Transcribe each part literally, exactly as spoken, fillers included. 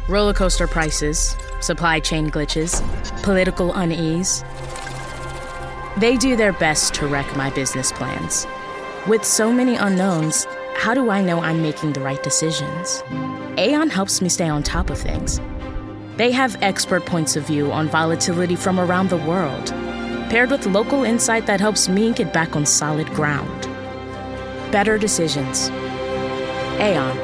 roller coaster prices, supply chain glitches, political unease. They do their best to wreck my business plans. With so many unknowns, how do I know I'm making the right decisions? Aon helps me stay on top of things. They have expert points of view on volatility from around the world, paired with local insight that helps me get back on solid ground. Better decisions. Aon.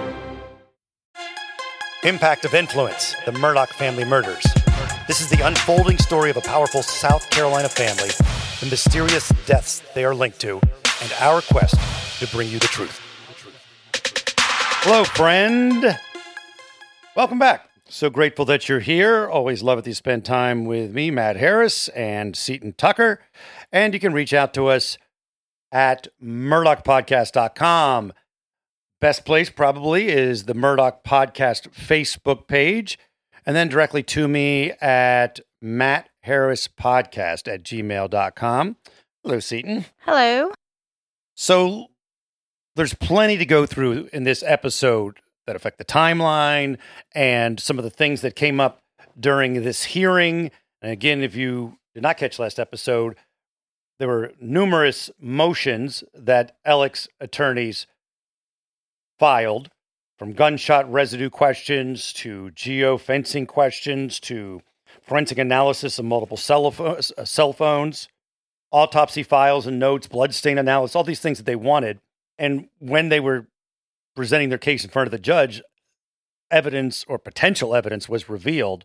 Impact of Influence, the Murdaugh family murders. This is the unfolding story of a powerful South Carolina family, the mysterious deaths they are linked to, and our quest to bring you the truth. Hello, friend. Welcome back. So grateful that you're here. Always love it that you spend time with me, Matt Harris, and Seton Tucker. And you can reach out to us at murdaugh podcast dot com. Best place probably is the Murdaugh Podcast Facebook page, and then directly to me at matt harris podcast at gmail dot com. Hello, Seton. Hello. So there's plenty to go through in this episode that affect the timeline and some of the things that came up during this hearing. And again, if you did not catch last episode, there were numerous motions that Alex attorneys filed, from gunshot residue questions to geofencing questions to forensic analysis of multiple cell, pho- cell phones, autopsy files and notes, bloodstain analysis, all these things that they wanted. And when they were presenting their case in front of the judge, evidence or potential evidence was revealed.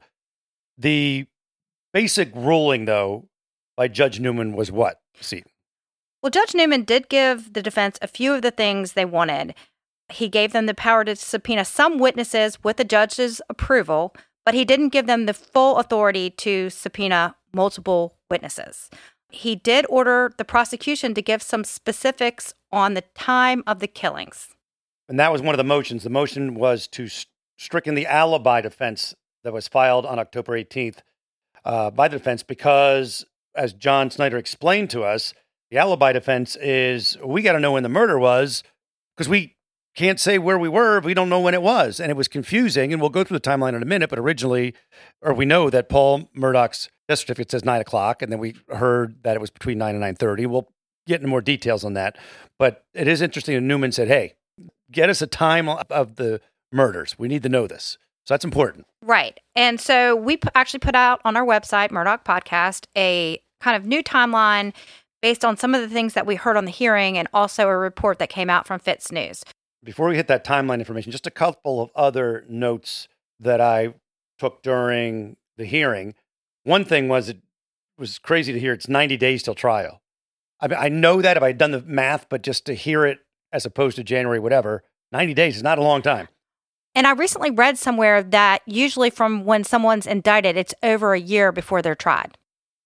The basic ruling, though, by Judge Newman was what? See. Well, Judge Newman did give the defense a few of the things they wanted. He gave them the power to subpoena some witnesses with the judge's approval, but he didn't give them the full authority to subpoena multiple witnesses. He did order the prosecution to give some specifics on the time of the killings. And that was one of the motions. The motion was to st- stricken the alibi defense that was filed on October eighteenth uh, by the defense because, as John Snyder explained to us, the alibi defense is, we got to know when the murder was because we can't say where we were if we don't know when it was. And it was confusing, and we'll go through the timeline in a minute, but originally, or we know that Paul Murdaugh's death certificate says nine o'clock, and then we heard that it was between nine and nine thirty. We'll get into more details on that. But it is interesting that Newman said, hey, get us a time of the murders. We need to know this. So that's important. Right. And so we p- actually put out on our website, Murdaugh Podcast, a kind of new timeline based on some of the things that we heard on the hearing and also a report that came out from Fitz News. Before we hit that timeline information, just a couple of other notes that I took during the hearing. One thing was, it was crazy to hear it's ninety days till trial. I mean, I know that if I'd done the math, but just to hear it as opposed to January, whatever, ninety days is not a long time. And I recently read somewhere that usually from when someone's indicted, it's over a year before they're tried.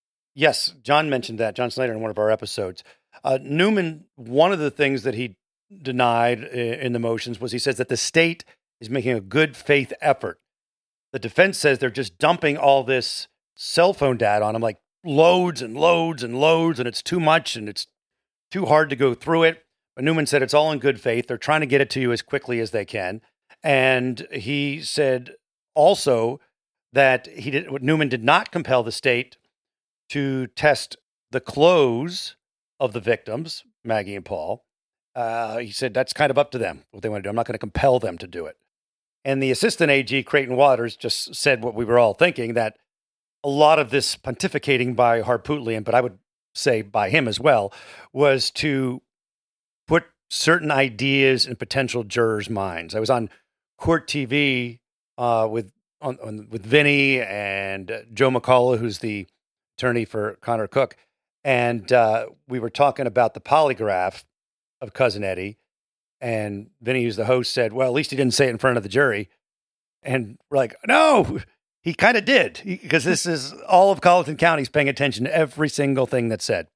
Yes, John mentioned that, John Snyder, in one of our episodes. Uh, Newman, one of the things that he denied in the motions was he says that the state is making a good faith effort. The defense says they're just dumping all this cell phone data on him, like loads and loads and loads, and it's too much and it's too hard to go through it. But Newman said it's all in good faith. They're trying to get it to you as quickly as they can. And he said also that he did, Newman did not compel the state to test the clothes of the victims, Maggie and Paul. Uh, he said that's kind of up to them, what they want to do. I'm not going to compel them to do it. And the assistant A G, Creighton Waters, just said what we were all thinking, that a lot of this pontificating by Harpootlian, but I would say by him as well, was to put certain ideas in potential jurors' minds. I was on Court T V uh, with on, on with Vinny and uh, Joe McCullough, who's the attorney for Connor Cook, and uh, we were talking about the polygraph of Cousin Eddie, and Vinny, who's the host, said, well, at least he didn't say it in front of the jury. And we're like, no, he kind of did, because this is all of Colleton County's paying attention to every single thing that's said.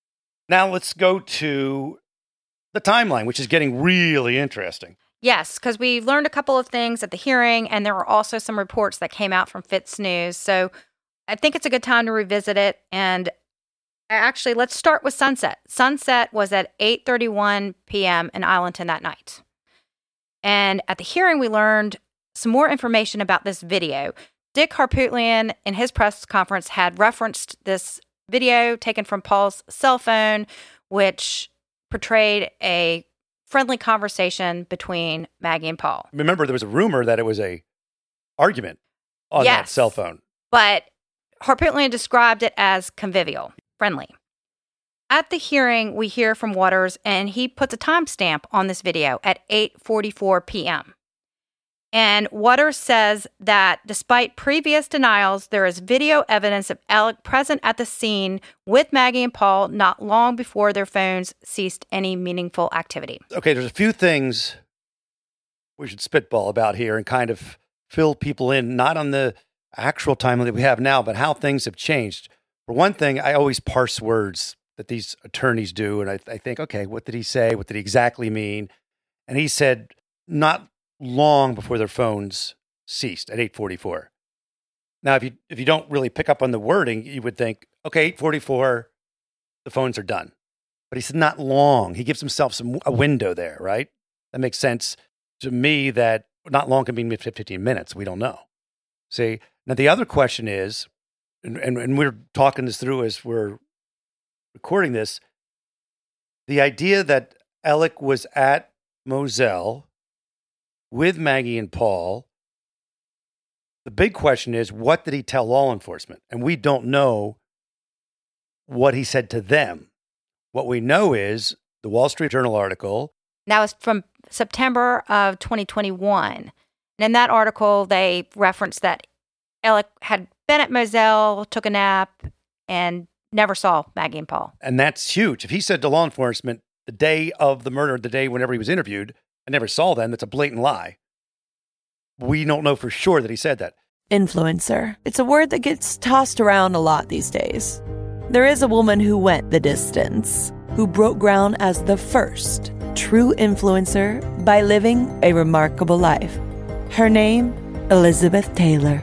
Now let's go to the timeline, which is getting really interesting. Yes, because we learned a couple of things at the hearing, and there were also some reports that came out from Fitz News. So I think it's a good time to revisit it. And actually, let's start with sunset. Sunset was at eight thirty-one p.m. in Islandton that night. And at the hearing, we learned some more information about this video. Dick Harpootlian, in his press conference, had referenced this video taken from Paul's cell phone, which portrayed a friendly conversation between Maggie and Paul. Remember, there was a rumor that it was a argument on yes, that cell phone. But Harpootlian described it as convivial, friendly. At the hearing, we hear from Waters, and he puts a timestamp on this video at eight forty-four p.m. And Waters says that despite previous denials, there is video evidence of Alec present at the scene with Maggie and Paul not long before their phones ceased any meaningful activity. Okay, there's a few things we should spitball about here and kind of fill people in, not on the actual timeline that we have now, but how things have changed. For one thing, I always parse words that these attorneys do, and I, I think, okay, what did he say? What did he exactly mean? And he said, not long before their phones ceased at eight forty-four. Now, if you if you don't really pick up on the wording, you would think, okay, eight forty-four, the phones are done. But he said not long. He gives himself some a window there, right? That makes sense to me that not long can mean fifteen minutes. We don't know. See? Now, the other question is, and, and, and we're talking this through as we're recording this, the idea that Alec was at Moselle with Maggie and Paul, the big question is, what did he tell law enforcement? And we don't know what he said to them. What we know is the Wall Street Journal article. That was from September of twenty twenty-one. And in that article, they referenced that Alec had been at Moselle, took a nap, and never saw Maggie and Paul. And that's huge. If he said to law enforcement the day of the murder, the day whenever he was interviewed, I never saw them, that's a blatant lie. We don't know for sure that he said that. Influencer. It's a word that gets tossed around a lot these days. There is a woman who went the distance, who broke ground as the first true influencer by living a remarkable life. Her name, Elizabeth Taylor.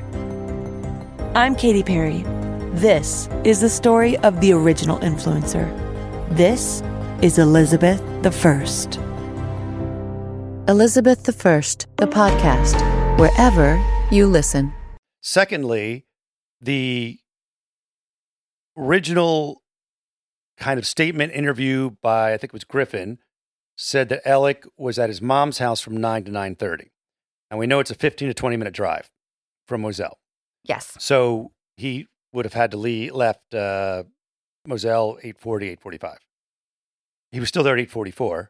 I'm Katy Perry. This is the story of the original influencer. This is Elizabeth the First. Elizabeth the First, the podcast, wherever you listen. Secondly, the original kind of statement interview by, I think it was Griffin, said that Alec was at his mom's house from nine to nine thirty. And we know it's a fifteen to twenty minute drive from Moselle. Yes. So he would have had to leave, left uh, Moselle eight forty, eight forty-five. He was still there at eight forty-four.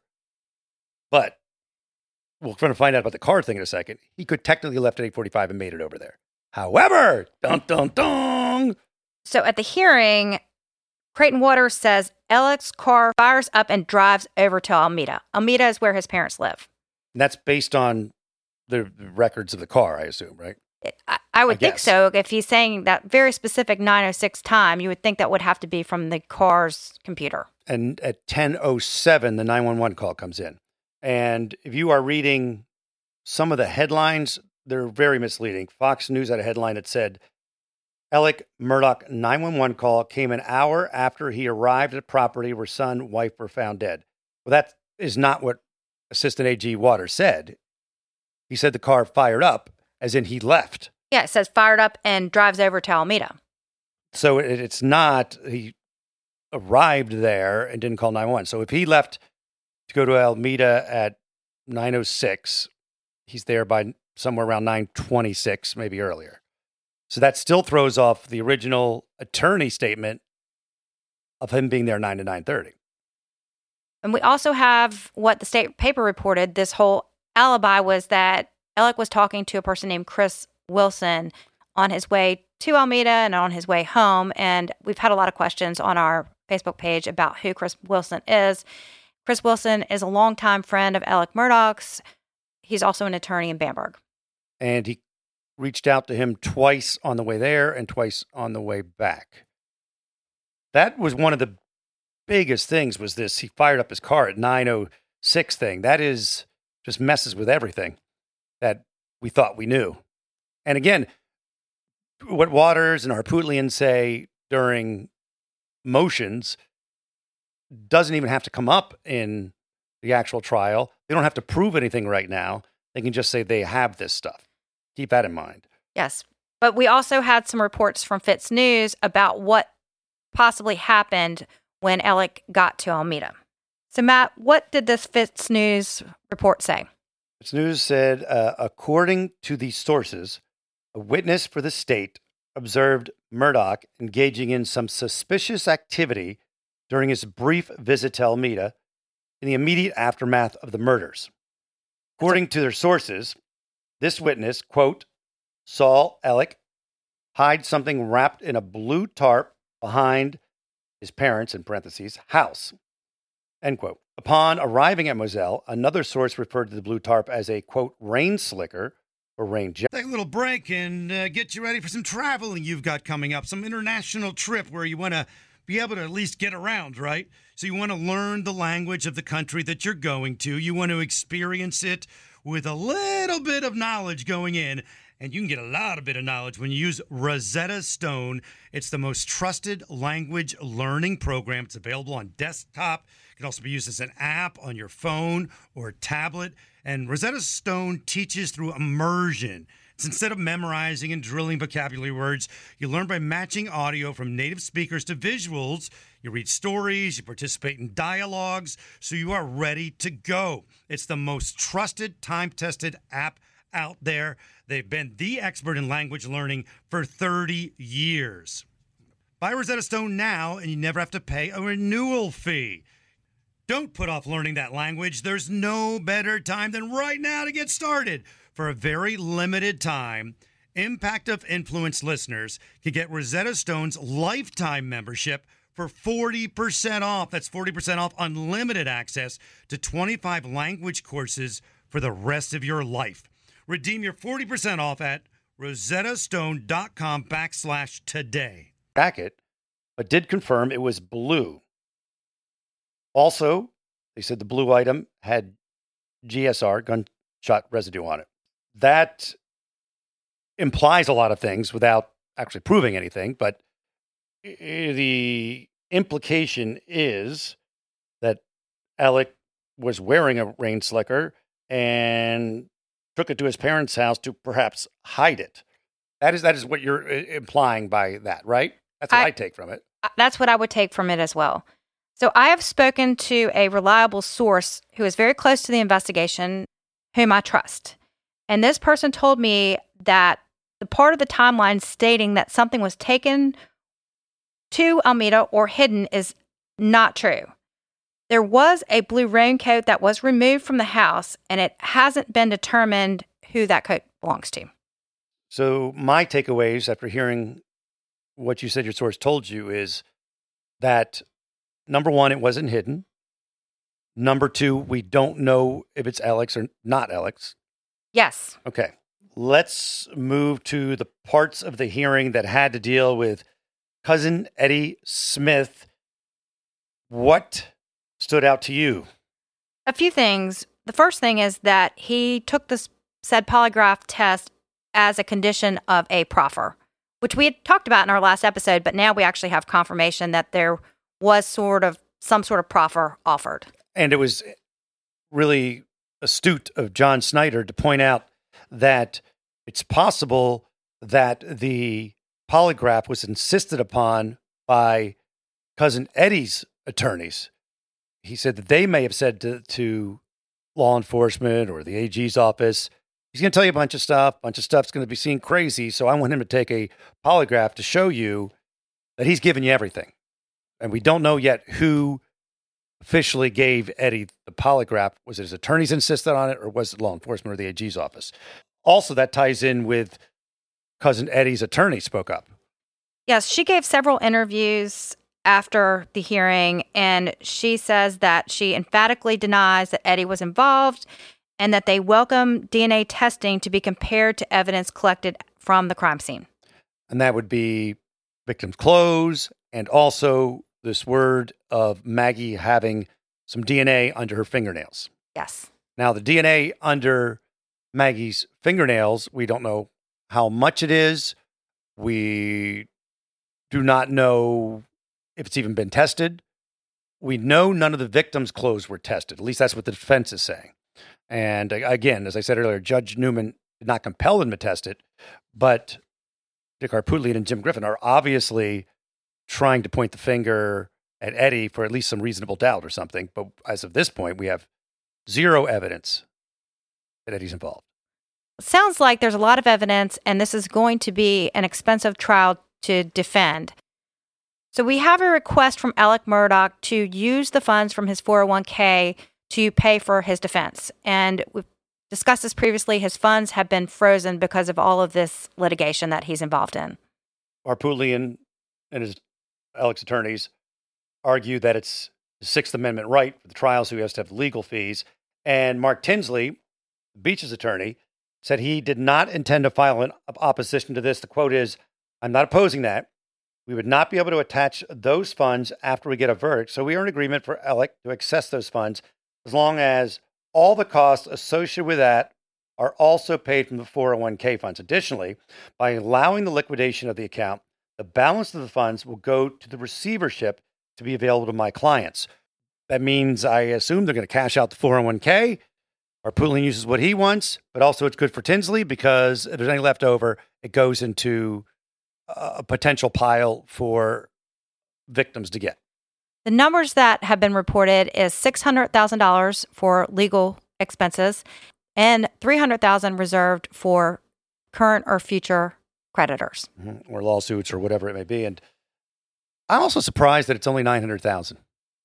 But we're going to find out about the car thing in a second. He could technically left at eight forty-five and made it over there. However, dun dun dun. So at the hearing, Creighton Waters says Alec's car fires up and drives over to Alameda. Alameda is where his parents live. And that's based on the records of the car, I assume, right? It, I, I would I think guess. so. If he's saying that very specific nine oh six time, you would think that would have to be from the car's computer. And at ten oh seven, the nine one one call comes in. And if you are reading some of the headlines, they're very misleading. Fox News had a headline that said, Alec Murdaugh nine one one call came an hour after he arrived at property where son and wife were found dead. Well, that is not what Assistant A G Waters said. He said the car fired up, as in he left. Yeah, it says fired up and drives over to Alameda. So it, it's not, he arrived there and didn't call nine one one. So if he left to go to Alameda at nine oh six, he's there by somewhere around nine twenty-six, maybe earlier. So that still throws off the original attorney statement of him being there nine to nine thirty. And we also have what the state paper reported. This whole alibi was that Alec was talking to a person named Chris Wilson on his way to Alameda and on his way home. And we've had a lot of questions on our Facebook page about who Chris Wilson is. Chris Wilson is a longtime friend of Alec Murdaugh's. He's also an attorney in Bamberg. And he reached out to him twice on the way there and twice on the way back. That was one of the biggest things, was this, he fired up his car at nine oh six thing. That is, just messes with everything that we thought we knew. And again, what Waters and Harpootlian say during motions doesn't even have to come up in the actual trial. They don't have to prove anything right now. They can just say they have this stuff. keep that in mind. Yes. But we also had some reports from Fitz News about what possibly happened when Alec got to Alameda. So, Matt, what did this Fitz News report say? Fitz News said, uh, according to these sources, a witness for the state observed Murdaugh engaging in some suspicious activity during his brief visit to Alameda in the immediate aftermath of the murders. According to their sources, this witness, quote, saw Alec hide something wrapped in a blue tarp behind his parents', in parentheses, house, end quote. Upon arriving at Moselle, another source referred to the blue tarp as a, quote, rain slicker or rain jacket. Take a little break and uh, get you ready for some traveling you've got coming up, some international trip where you want to be able to at least get around, right? So you want to learn the language of the country that you're going to. You want to experience it with a little bit of knowledge going in. And you can get a lot of bit of knowledge when you use Rosetta Stone. It's the most trusted language learning program. It's available on desktop. It can also be used as an app on your phone or tablet. And Rosetta Stone teaches through immersion. It's instead of memorizing and drilling vocabulary words, you learn by matching audio from native speakers to visuals. You read stories, you participate in dialogues, so you are ready to go. It's the most trusted, time-tested app out there. They've been the expert in language learning for thirty years. Buy Rosetta Stone now, and you never have to pay a renewal fee. Don't put off learning that language. There's no better time than right now to get started. For a very limited time, Impact of Influence listeners can get Rosetta Stone's lifetime membership for forty percent off. That's forty percent off unlimited access to twenty-five language courses for the rest of your life. Redeem your forty percent off at rosettastone.com backslash today. Jacket, but did confirm it was blue. Also, they said the blue item had G S R, gunshot residue on it. That implies a lot of things without actually proving anything, but the implication is that Alec was wearing a rain slicker and took it to his parents' house to perhaps hide it. That is that is what you're implying by that, right? That's what I, I take from it. That's what I would take from it as well. So I have spoken to a reliable source who is very close to the investigation, whom I trust. And this person told me that the part of the timeline stating that something was taken to Alameda or hidden is not true. There was a blue raincoat that was removed from the house, and it hasn't been determined who that coat belongs to. So my takeaways after hearing what you said your source told you is that, number one, it wasn't hidden. Number two, we don't know if it's Alex or not Alex. Yes. Okay. Let's move to the parts of the hearing that had to deal with cousin Eddie Smith. What stood out to you? A few things. The first thing is that he took this said polygraph test as a condition of a proffer, which we had talked about in our last episode, but now we actually have confirmation that there was sort of some sort of proffer offered. And it was really astute of John Snyder to point out that it's possible that the polygraph was insisted upon by cousin Eddie's attorneys. He said that they may have said to, to law enforcement or the A G's office, he's going to tell you a bunch of stuff, bunch of stuff's going to be seen crazy, so I want him to take a polygraph to show you that he's giving you everything. And we don't know yet who officially gave Eddie the polygraph. Was it his attorneys insisted on it, or was it law enforcement or the A G's office? Also, that ties in with cousin Eddie's attorney spoke up. Yes, she gave several interviews after the hearing, and she says that she emphatically denies that Eddie was involved and that they welcome D N A testing to be compared to evidence collected from the crime scene. And that would be victim's clothes and also this word of Maggie having some D N A under her fingernails. Yes. Now, the D N A under Maggie's fingernails, we don't know how much it is. We do not know if it's even been tested. We know none of the victim's clothes were tested. At least that's what the defense is saying. And again, as I said earlier, Judge Newman did not compel them to test it. But Dick Harpootlian and Jim Griffin are obviously trying to point the finger at Eddie for at least some reasonable doubt or something. But as of this point, we have zero evidence that Eddie's involved. Sounds like there's a lot of evidence, and this is going to be an expensive trial to defend. So we have a request from Alec Murdaugh to use the funds from his four oh one k to pay for his defense. And we've discussed this previously. His funds have been frozen because of all of this litigation that he's involved in. Harpootlian and his Alec's attorneys argue that it's the Sixth Amendment right for the trial, so he has to have legal fees. And Mark Tinsley, Beach's attorney, said he did not intend to file an opposition to this. The quote is, "I'm not opposing that. We would not be able to attach those funds after we get a verdict. So we are in agreement for Alec to access those funds as long as all the costs associated with that are also paid from the four oh one k funds. Additionally, by allowing the liquidation of the account, the balance of the funds will go to the receivership to be available to my clients." That means I assume they're going to cash out the four oh one k. Harpootlian uses what he wants, but also it's good for Tinsley because if there's any left over, it goes into a potential pile for victims to get. The numbers that have been reported is six hundred thousand dollars for legal expenses and three hundred thousand dollars reserved for current or future creditors. Mm-hmm. Or lawsuits or whatever it may be. And I'm also surprised that it's only nine hundred thousand dollars.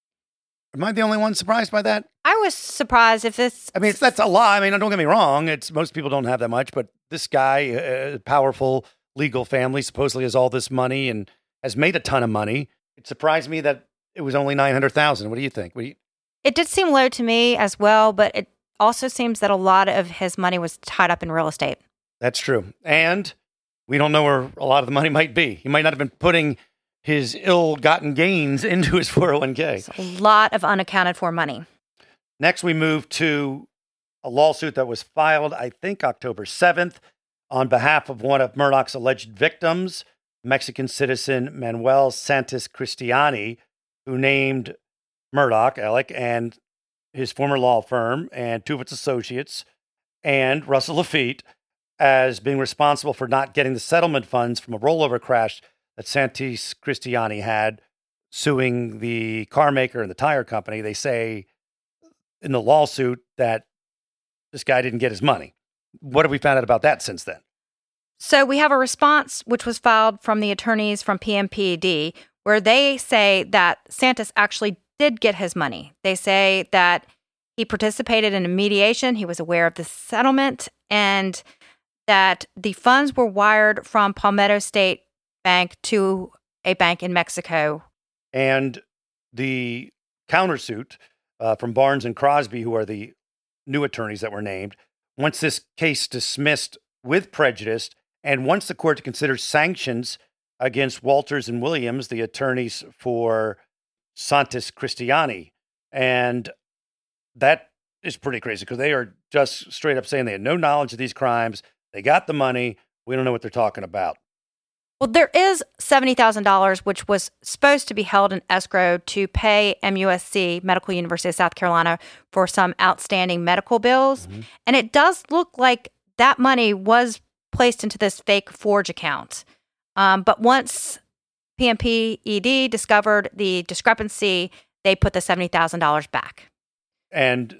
Am I the only one surprised by that? I was surprised if this... I mean, it's, that's a lot. I mean, don't get me wrong. It's most people don't have that much, but this guy, a powerful legal family, supposedly has all this money and has made a ton of money. It surprised me that it was only nine hundred thousand dollars. What do you think? What do you... It did seem low to me as well, but it also seems that a lot of his money was tied up in real estate. That's true. And we don't know where a lot of the money might be. He might not have been putting his ill-gotten gains into his four oh one k. It's a lot of unaccounted for money. Next, we move to a lawsuit that was filed, I think, October seventh, on behalf of one of Murdaugh's alleged victims, Mexican citizen Manuel Santos Cristiani, who named Murdaugh, Alec, and his former law firm and two of its associates, and Russell Lafitte, as being responsible for not getting the settlement funds from a rollover crash that Santos Cristiani had, suing the car maker and the tire company. They say in the lawsuit that this guy didn't get his money. What have we found out about that since then? So we have a response which was filed from the attorneys from P M P E D, where they say that Santos actually did get his money. They say that he participated in a mediation, he was aware of the settlement, and that the funds were wired from Palmetto State Bank to a bank in Mexico. And the countersuit uh, from Barnes and Crosby, who are the new attorneys that were named, once this case dismissed with prejudice, and once the court considers sanctions against Walters and Williams, the attorneys for Santos Cristiani. And that is pretty crazy because they are just straight up saying they had no knowledge of these crimes. They got the money. We don't know what they're talking about. Well, there is seventy thousand dollars, which was supposed to be held in escrow to pay M U S C, Medical University of South Carolina, for some outstanding medical bills. Mm-hmm. And it does look like that money was placed into this fake Forge account. Um, but once P M P E D discovered the discrepancy, they put the seventy thousand dollars back. And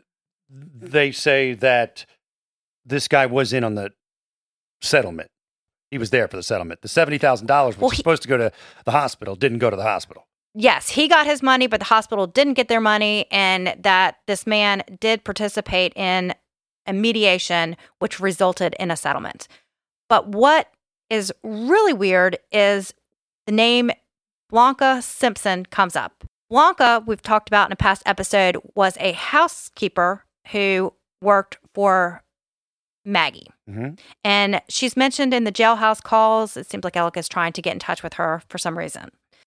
they say that this guy was in on the settlement. He was there for the settlement. The seventy thousand dollars, which well, was he, supposed to go to the hospital, didn't go to the hospital. Yes, he got his money, but the hospital didn't get their money, and that this man did participate in a mediation, which resulted in a settlement. But what is really weird is the name Blanca Simpson comes up. Blanca, we've talked about in a past episode, was a housekeeper who worked for Maggie. Mm-hmm. And she's mentioned in the jailhouse calls. It seems like Alec is trying to get in touch with her for some reason.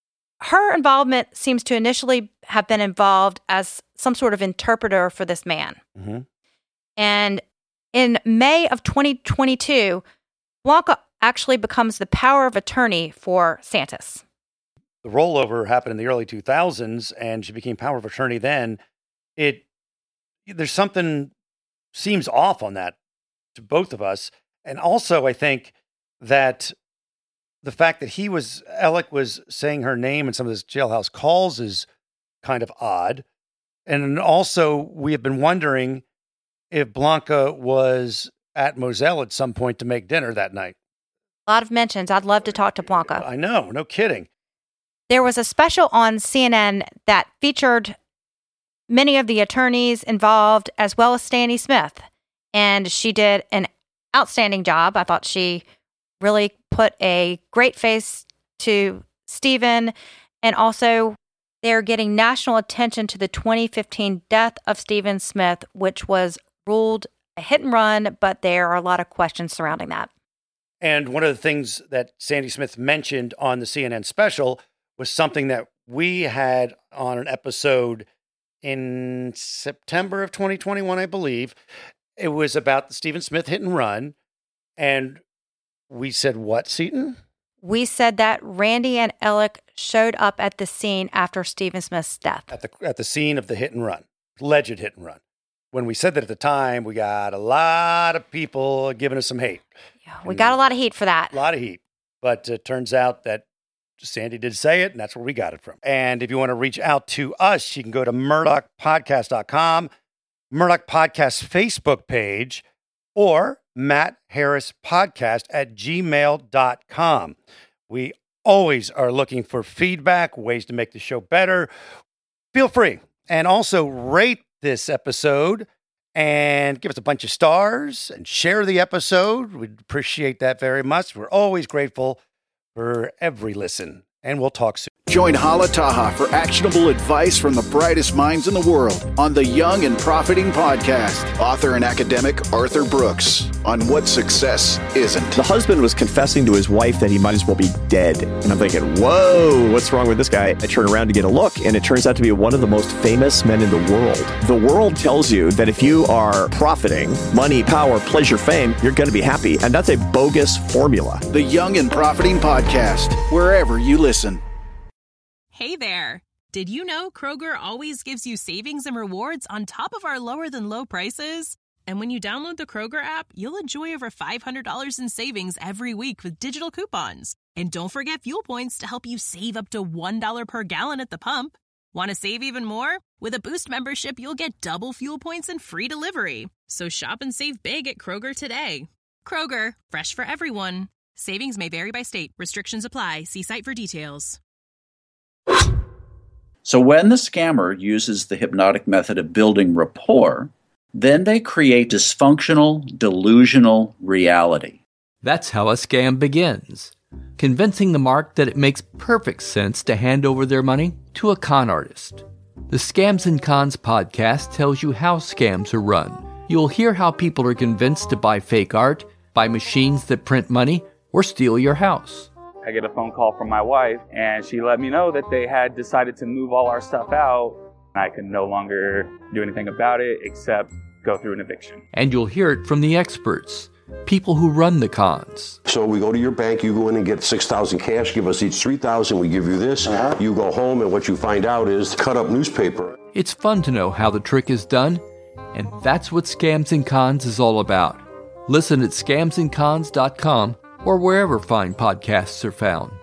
Her involvement seems to initially have been involved as some sort of interpreter for this man. Mm-hmm. And in May of twenty twenty-two, Blanca actually becomes the power of attorney for Santos. The rollover happened in the early two thousands, and she became power of attorney then. It there's something seems off on that to both of us. And also, I think that the fact that he was, Alec was saying her name in some of his jailhouse calls is kind of odd. And also, we have been wondering if Blanca was at Moselle at some point to make dinner that night. A lot of mentions. I'd love to talk to Blanca. I know, no kidding. There was a special on C N N that featured many of the attorneys involved, as well as Sandy Smith. And she did an outstanding job. I thought she really put a great face to Stephen. And also, they're getting national attention to the twenty fifteen death of Stephen Smith, which was ruled a hit and run, but there are a lot of questions surrounding that. And one of the things that Sandy Smith mentioned on the C N N special was something that we had on an episode in September of twenty twenty-one, I believe. It was about the Stephen Smith hit and run. And we said, what, Seton? We said that Randy and Alec showed up at the scene after Stephen Smith's death. At the at the scene of the hit and run, alleged hit and run. When we said that at the time, we got a lot of people giving us some hate. Yeah, we got a lot of heat for that. A lot of heat. But it turns out that Sandy did say it, and that's where we got it from. And if you want to reach out to us, you can go to murdoch podcast dot com, Murdoch Podcast Facebook page, or Matt Harris Podcast at gmail dot com. We always are looking for feedback, ways to make the show better. Feel free. And also rate this episode and give us a bunch of stars and share the episode. We'd appreciate that very much. We're always grateful for every listen, and we'll talk soon. Join Hala Taha for actionable advice from the brightest minds in the world on the Young and Profiting Podcast. Author and academic Arthur Brooks on what success isn't. The husband was confessing to his wife that he might as well be dead. And I'm thinking, whoa, what's wrong with this guy? I turn around to get a look, and it turns out to be one of the most famous men in the world. The world tells you that if you are profiting, money, power, pleasure, fame, you're going to be happy. And that's a bogus formula. The Young and Profiting Podcast, wherever you listen. Hey there. Did you know Kroger always gives you savings and rewards on top of our lower than low prices? And when you download the Kroger app, you'll enjoy over five hundred dollars in savings every week with digital coupons. And don't forget fuel points to help you save up to one dollar per gallon at the pump. Want to save even more? With a Boost membership, you'll get double fuel points and free delivery. So shop and save big at Kroger today. Kroger, fresh for everyone. Savings may vary by state. Restrictions apply. See site for details. So when the scammer uses the hypnotic method of building rapport, then they create dysfunctional, delusional reality. That's how a scam begins, convincing the mark that it makes perfect sense to hand over their money to a con artist. The Scams and Cons podcast tells you how scams are run. You'll hear how people are convinced to buy fake art, buy machines that print money, or steal your house. I get a phone call from my wife, and she let me know that they had decided to move all our stuff out. I could no longer do anything about it except go through an eviction. And you'll hear it from the experts, people who run the cons. So we go to your bank, you go in and get six thousand cash, give us each three thousand, we give you this. Uh-huh. You go home, and what you find out is cut up newspaper. It's fun to know how the trick is done, and that's what Scams and Cons is all about. Listen at scams and cons dot com or wherever fine podcasts are found.